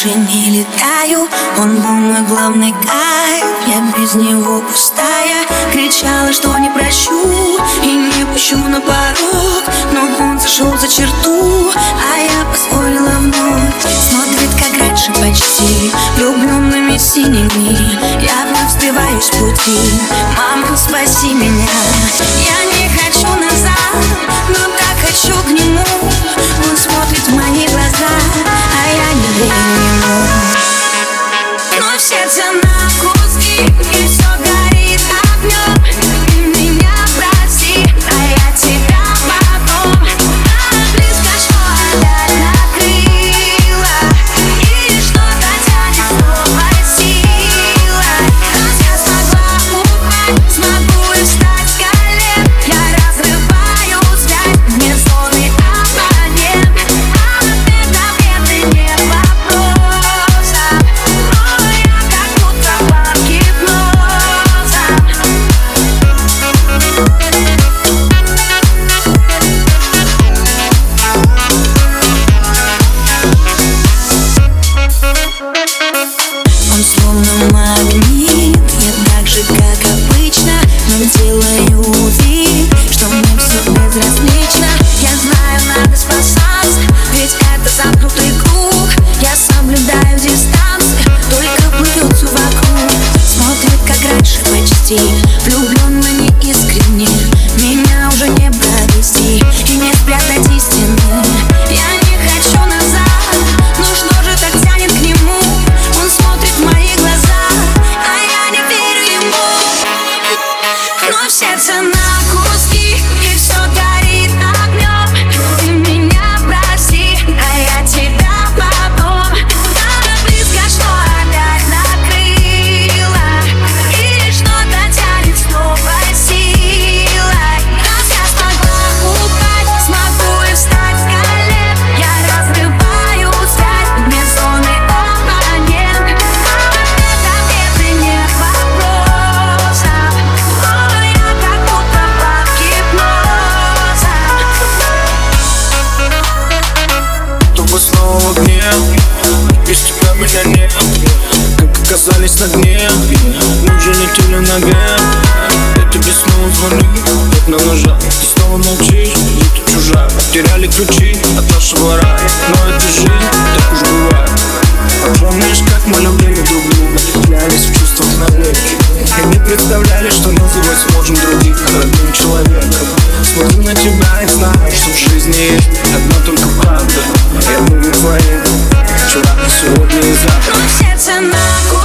больше не летаю. Он был мой главный кайф, я без него пустая. Кричала, что не прощу и не пущу на порог, но он зашел за черту, а я позволила вновь. Смотрит, как раньше почти, влюбленными синими. Я вновь сбиваюсь с пути. Мама, спаси меня. Я не хочу назад, но так хочу к нему. Он смотрит в мои глаза, а я не верю ему. Но в сердце на куски, и все горит огнем. Ты меня прости, а я тебя потом. Так близко, что опять накрыла, и что-то тянет с новой силой. Раз я смогла упасть, смогу и встать с колен. Я разрываю связь, вне зоны абонент. Ответы не вопросов, но я как будто под гипнозом. Он словно магнит, я так же, как обычно, но делаю вид, что мне все безразлично. Я знаю, надо спасаться, ведь это замкнутый круг. Я соблюдаю дистанции, только плывет все вокруг. Смотрит, как раньше почти, влюбленно неискренне. Меня уже не провести и не спрятать истины. Я не хочу назад, но что же так тянет к нему? Он смотрит в мои глаза, а я не верю ему. Но в сердце на куски, и все горит огнем. Ты меня прости, а я тебя потом. Так близко, что опять накрыла, и что-то тянет с новой силой. Раз я смогла упасть, смогу и встать с колен. Я разрываю связь, вне зоны абонент. Ответы не вопросов, но я как будто под гипнозом. Тупо снова в огне, без тебя меня нет. Как оказались на дне, мы уже летели на вверх. Я тебе снова звоню, как на ножах. Ты снова молчишь, будто чужая. Теряли ключи от нашего рая, но это жизнь, так уж бывает. А помнишь, как мы любили друг друга, клялись в чувствах навеки, и не представляли, что называть сможем других родным человеком. Смотрю на тебя и знаю, что в жизни есть одна только правда. Я буду твоим вчера, сегодня и завтра. Но в сердце на